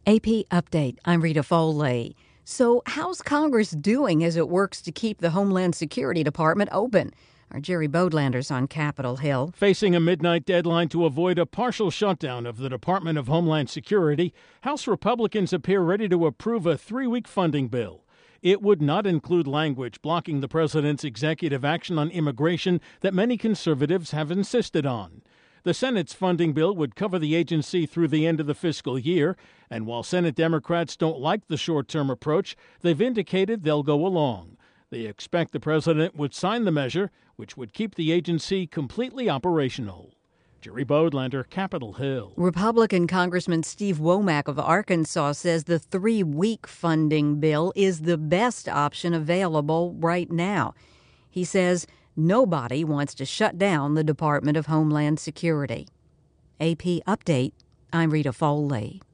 AP Update. I'm Rita Foley. So how's Congress doing as it works to keep the Homeland Security Department open? Our Jerry Bodlander's on Capitol Hill. Facing a midnight deadline to avoid a partial shutdown of the Department of Homeland Security, House Republicans appear ready to approve a 3-week funding bill. It would not include language blocking the president's executive action on immigration that many conservatives have insisted on. The Senate's funding bill would cover the agency through the end of the fiscal year, and while Senate Democrats don't like the short-term approach, they've indicated they'll go along. They expect the president would sign the measure, which would keep the agency completely operational. Jerry Bodlander, Capitol Hill. Republican Congressman Steve Womack of Arkansas says the 3-week funding bill is the best option available right now. He says nobody wants to shut down the Department of Homeland Security. AP Update. I'm Rita Foley.